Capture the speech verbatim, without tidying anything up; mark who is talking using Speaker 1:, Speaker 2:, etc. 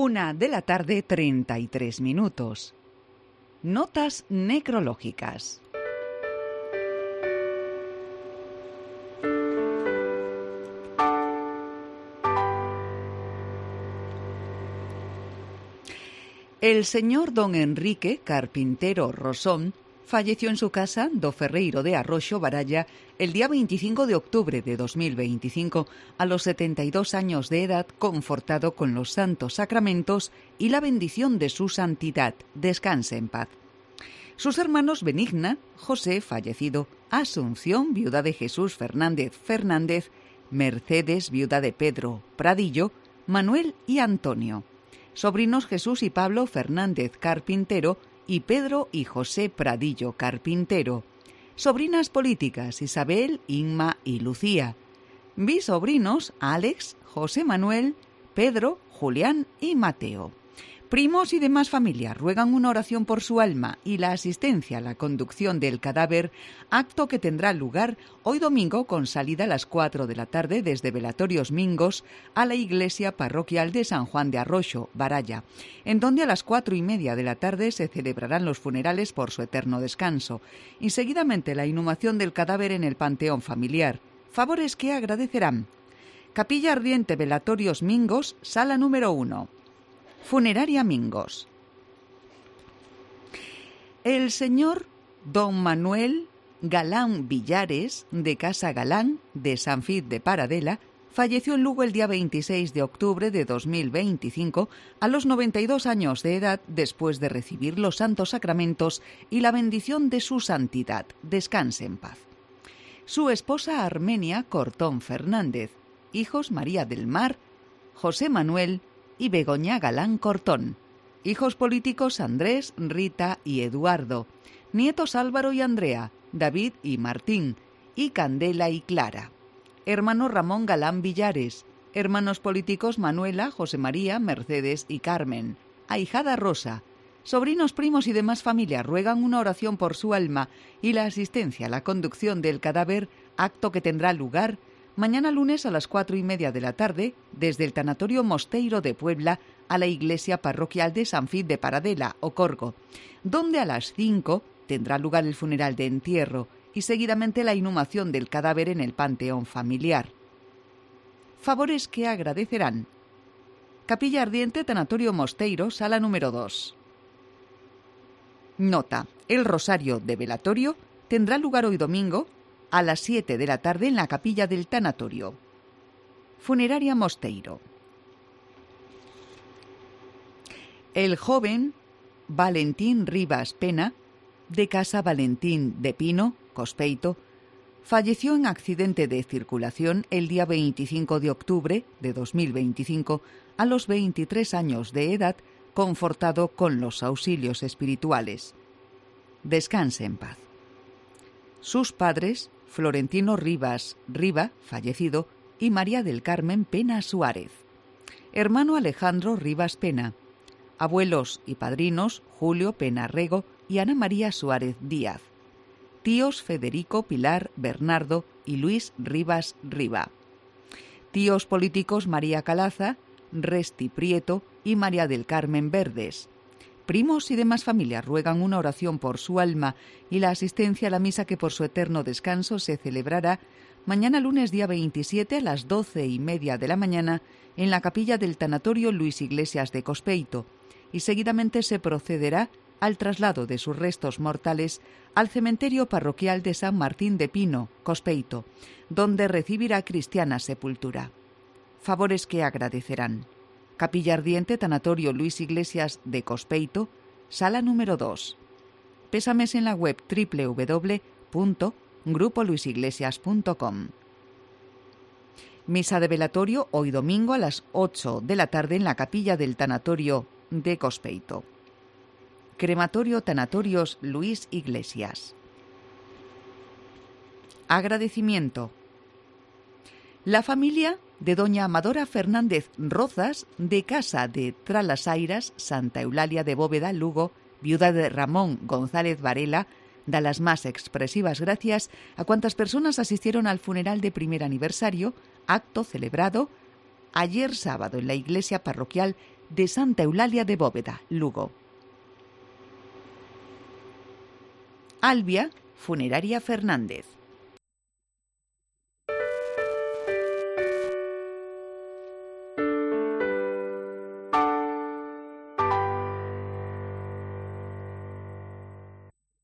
Speaker 1: Una de la tarde, treinta y tres minutos. Notas necrológicas. El señor don Enrique Carpintero Rosón falleció en su casa do Ferreiro de Arroxo, Baralla, el día veinticinco de octubre de dos mil veinticinco, a los setenta y dos años de edad, confortado con los santos sacramentos y la bendición de su santidad. Descanse en paz. Sus hermanos Benigna, José, fallecido, Asunción, viuda de Jesús Fernández Fernández, Mercedes, viuda de Pedro Pradillo, Manuel y Antonio. Sobrinos Jesús y Pablo Fernández Carpintero y Pedro y José Pradillo Carpintero. Sobrinas políticas Isabel, Inma y Lucía. Bisobrinos Alex, José Manuel, Pedro, Julián y Mateo. Primos y demás familia ruegan una oración por su alma y la asistencia a la conducción del cadáver, acto que tendrá lugar hoy domingo con salida a las cuatro de la tarde desde Velatorios Mingos a la iglesia parroquial de San Juan de Arroxo, Baralla, en donde a las cuatro y media de la tarde se celebrarán los funerales por su eterno descanso y seguidamente la inhumación del cadáver en el panteón familiar. Favores que agradecerán. Capilla Ardiente Velatorios Mingos, sala número uno. Funeraria Mingos. El señor don Manuel Galán Villares, de Casa Galán, de San Fid de Paradela, falleció en Lugo el día veintiséis de octubre de dos mil veinticinco a los noventa y dos años de edad, después de recibir los santos sacramentos y la bendición de su santidad. Descanse en paz. Su esposa Armenia Cortón Fernández, hijos María del Mar, José Manuel y Begoña Galán Cortón. Hijos políticos Andrés, Rita y Eduardo. Nietos Álvaro y Andrea, David y Martín, y Candela y Clara. Hermano Ramón Galán Villares. Hermanos políticos Manuela, José María, Mercedes y Carmen. Ahijada Rosa. Sobrinos, primos y demás familia ruegan una oración por su alma y la asistencia a la conducción del cadáver, acto que tendrá lugar mañana lunes a las cuatro y media de la tarde, desde el Tanatorio Mosteiro de Puebla a la iglesia parroquial de San Fid de Paradela, Ocorgo, donde a las cinco tendrá lugar el funeral de entierro y seguidamente la inhumación del cadáver en el panteón familiar. Favores que agradecerán. Capilla Ardiente Tanatorio Mosteiro, sala número dos. Nota: el rosario de velatorio tendrá lugar hoy domingo a las siete de la tarde en la capilla del tanatorio. Funeraria Mosteiro. El joven Valentín Rivas Pena, de Casa Valentín de Pino, Cospeito, falleció en accidente de circulación el día veinticinco de octubre de dos mil veinticinco a los veintitrés años de edad, confortado con los auxilios espirituales. Descanse en paz. Sus padres, Florentino Rivas Riva, fallecido, y María del Carmen Pena Suárez. Hermano Alejandro Rivas Pena. Abuelos y padrinos Julio Pena Rego y Ana María Suárez Díaz. Tíos Federico, Pilar, Bernardo y Luis Rivas Riva. Tíos políticos María Calaza, Resti Prieto y María del Carmen Verdes. Primos y demás familias ruegan una oración por su alma y la asistencia a la misa que por su eterno descanso se celebrará mañana lunes día veintisiete a las doce y media de la mañana en la capilla del tanatorio Luis Iglesias de Cospeito y seguidamente se procederá al traslado de sus restos mortales al cementerio parroquial de San Martín de Pino, Cospeito, donde recibirá cristiana sepultura. Favores que agradecerán. Capilla Ardiente Tanatorio Luis Iglesias de Cospeito, sala número dos. Pésames en la web doble u doble u doble u punto grupo luis iglesias punto com. Misa de velatorio hoy domingo a las ocho de la tarde en la capilla del Tanatorio de Cospeito. Crematorio Tanatorios Luis Iglesias. Agradecimiento. La familia de doña Amadora Fernández Rozas, de Casa de Tralasairas, Santa Eulalia de Bóveda, Lugo, viuda de Ramón González Varela, da las más expresivas gracias a cuantas personas asistieron al funeral de primer aniversario, acto celebrado ayer sábado en la iglesia parroquial de Santa Eulalia de Bóveda, Lugo. Albia, Funeraria Fernández.